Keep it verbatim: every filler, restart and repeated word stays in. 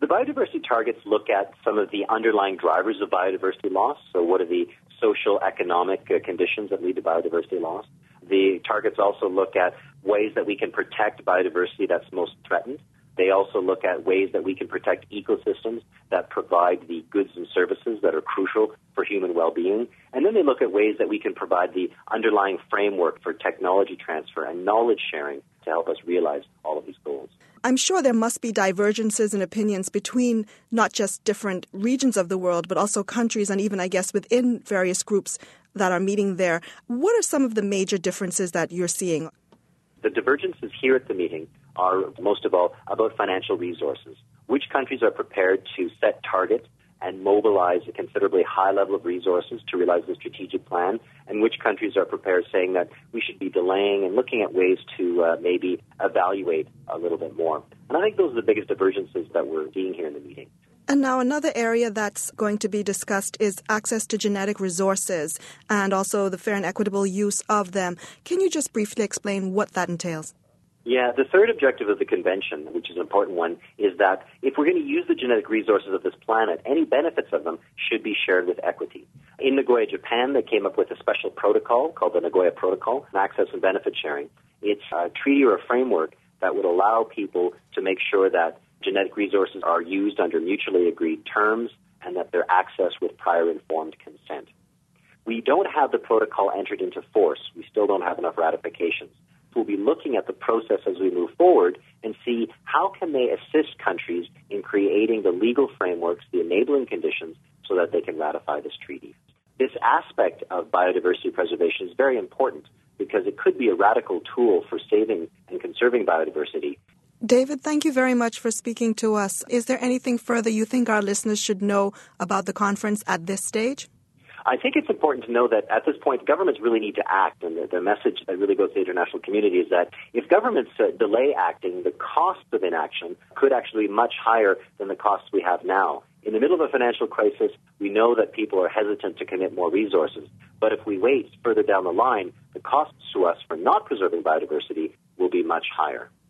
The biodiversity targets look at some of the underlying drivers of biodiversity loss. So what are the social, economic uh, conditions that lead to biodiversity loss? The targets also look at ways that we can protect biodiversity that's most threatened. They also look at ways that we can protect ecosystems that provide the goods and services that are crucial for human well-being. And then they look at ways that we can provide the underlying framework for technology transfer and knowledge sharing to help us realize all of these goals. I'm sure there must be divergences in opinions between not just different regions of the world, but also countries and even, I guess, within various groups that are meeting there. What are some of the major differences that you're seeing? The divergences here at the meeting are, most of all, about financial resources. Which countries are prepared to set targets and mobilize a considerably high level of resources to realize the strategic plan, and which countries are prepared saying that we should be delaying and looking at ways to uh, maybe evaluate a little bit more. And I think those are the biggest divergences that we're seeing here in the meeting. And now another area that's going to be discussed is access to genetic resources and also the fair and equitable use of them. Can you just briefly explain what that entails? Yeah, the third objective of the convention, which is an important one, is that if we're going to use the genetic resources of this planet, any benefits of them should be shared with equity. In Nagoya, Japan, they came up with a special protocol called the Nagoya Protocol on Access and Benefit Sharing. It's a treaty or a framework that would allow people to make sure that genetic resources are used under mutually agreed terms and that they're accessed with prior informed consent. We don't have the protocol entered into force. We still don't have enough ratifications. We'll be looking at the process as we move forward and see how can they assist countries in creating the legal frameworks, the enabling conditions, so that they can ratify this treaty. This aspect of biodiversity preservation is very important because it could be a radical tool for saving and conserving biodiversity. David, thank you very much for speaking to us. Is there anything further you think our listeners should know about the conference at this stage? I think it's important to know that at this point, governments really need to act, and the, the message that really goes to the international community is that if governments uh, delay acting, the cost of inaction could actually be much higher than the costs we have now. In the middle of a financial crisis, we know that people are hesitant to commit more resources. But if we wait further down the line, the costs to us for not preserving biodiversity will be much higher.